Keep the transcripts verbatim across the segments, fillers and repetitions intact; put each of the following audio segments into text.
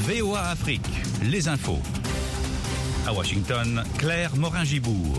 V O A Afrique, les infos. À Washington, Claire Morin-Gibourg.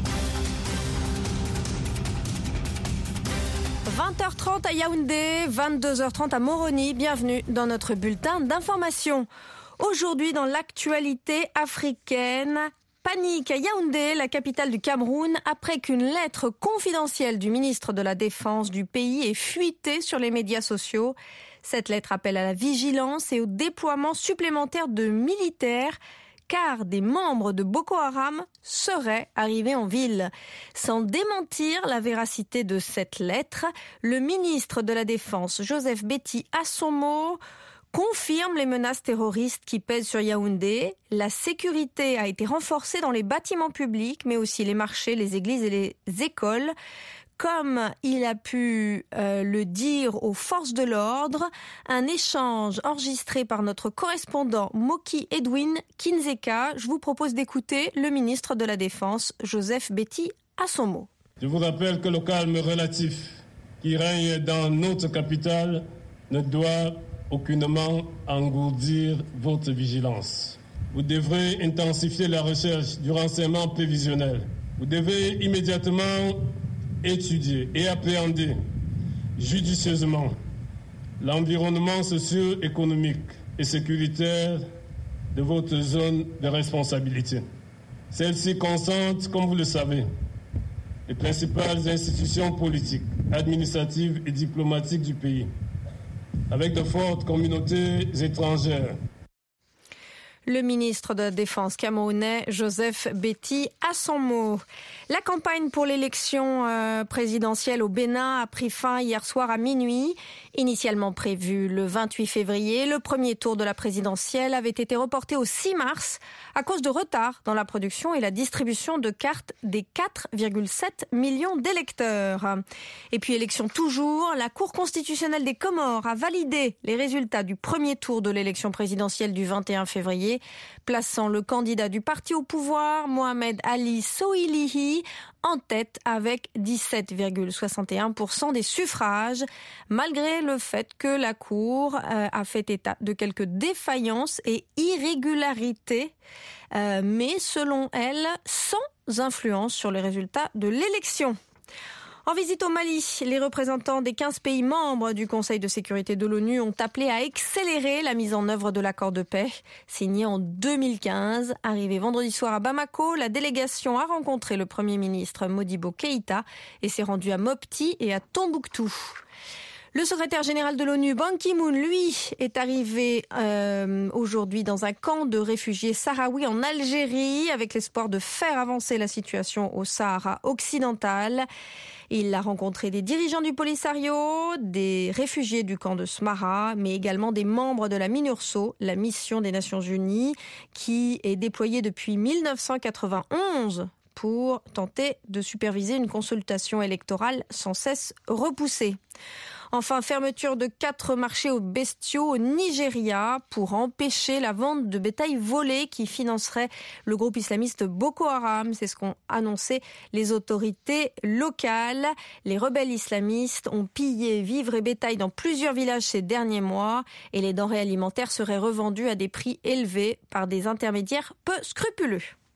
vingt heures trente à Yaoundé, vingt-deux heures trente à Moroni. Bienvenue dans notre bulletin d'information. Aujourd'hui, dans l'actualité africaine, panique à Yaoundé, la capitale du Cameroun, après qu'une lettre confidentielle du ministre de la Défense du pays ait fuité sur les médias sociaux. Cette lettre appelle à la vigilance et au déploiement supplémentaire de militaires, car des membres de Boko Haram seraient arrivés en ville. Sans démentir la véracité de cette lettre, le ministre de la Défense, Joseph Betty Assomo, confirme les menaces terroristes qui pèsent sur Yaoundé. La sécurité a été renforcée dans les bâtiments publics, mais aussi les marchés, les églises et les écoles. Comme il a pu euh, le dire aux forces de l'ordre, un échange enregistré par notre correspondant Moki Edwin Kinzeka. Je vous propose d'écouter le ministre de la Défense, Joseph Betty Assomo. Je vous rappelle que le calme relatif qui règne dans notre capitale ne doit aucunement engourdir votre vigilance. Vous devrez intensifier la recherche du renseignement prévisionnel. Vous devez immédiatement étudier et appréhender judicieusement l'environnement socio-économique et sécuritaire de votre zone de responsabilité. Celle-ci concentre, comme vous le savez, les principales institutions politiques, administratives et diplomatiques du pays, avec de fortes communautés étrangères. Le ministre de la Défense camerounais, Joseph Betty Assomo. La campagne pour l'élection euh, présidentielle au Bénin a pris fin hier soir à minuit. Initialement prévu le vingt-huit février, le premier tour de la présidentielle avait été reporté au six mars à cause de retard dans la production et la distribution de cartes des quatre virgule sept millions d'électeurs. Et puis élection toujours, la Cour constitutionnelle des Comores a validé les résultats du premier tour de l'élection présidentielle du vingt et un février, plaçant le candidat du parti au pouvoir, Mohamed Ali Soilihi, en tête avec dix-sept virgule soixante et un pour cent des suffrages, malgré le fait que la Cour euh, a fait état de quelques défaillances et irrégularités, euh, mais selon elle, sans influence sur les résultats de l'élection. En visite au Mali, les représentants des quinze pays membres du Conseil de sécurité de l'ONU ont appelé à accélérer la mise en œuvre de l'accord de paix signé en deux mille quinze. Arrivé vendredi soir à Bamako, la délégation a rencontré le Premier ministre Modibo Keïta et s'est rendue à Mopti et à Tombouctou. Le secrétaire général de l'ONU, Ban Ki-moon, lui, est arrivé euh, aujourd'hui dans un camp de réfugiés sahraouis en Algérie avec l'espoir de faire avancer la situation au Sahara occidental. Il a rencontré des dirigeants du Polisario, des réfugiés du camp de Smara, mais également des membres de la MINURSO, la mission des Nations Unies, qui est déployée depuis mille neuf cent quatre-vingt-onze pour tenter de superviser une consultation électorale sans cesse repoussée. Enfin, fermeture de quatre marchés aux bestiaux au Nigeria pour empêcher la vente de bétail volé qui financerait le groupe islamiste Boko Haram. C'est ce qu'ont annoncé les autorités locales. Les rebelles islamistes ont pillé vivres et bétail dans plusieurs villages ces derniers mois et les denrées alimentaires seraient revendues à des prix élevés par des intermédiaires peu scrupuleux.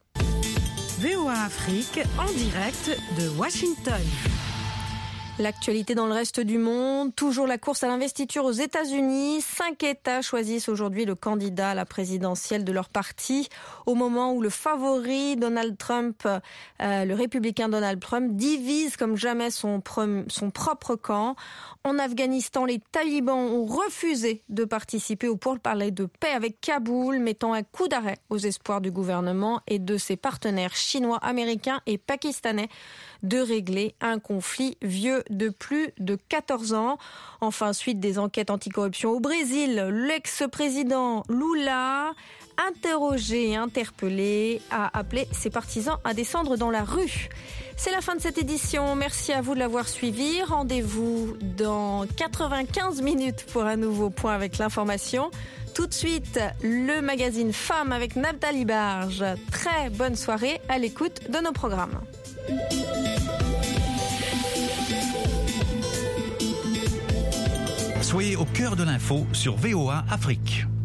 V O A Afrique en direct de Washington. L'actualité dans le reste du monde, toujours la course à l'investiture aux États-Unis. Cinq États choisissent aujourd'hui le candidat à la présidentielle de leur parti, au moment où le favori Donald Trump, euh, le républicain Donald Trump, divise comme jamais son, prom- son propre camp. En Afghanistan, les talibans ont refusé de participer au pourparlers de paix avec Kaboul, mettant un coup d'arrêt aux espoirs du gouvernement et de ses partenaires chinois, américains et pakistanais de régler un conflit vieux de plus de quatorze ans. Enfin, suite des enquêtes anticorruption au Brésil, l'ex-président Lula, interrogé et interpellé, a appelé ses partisans à descendre dans la rue. C'est la fin de cette édition. Merci à vous de l'avoir suivi. Rendez-vous dans quatre-vingt-quinze minutes pour un nouveau point avec l'information. Tout de suite, le magazine Femmes avec Nathalie Barge. Très bonne soirée à l'écoute de nos programmes. Soyez au cœur de l'info sur V O A Afrique.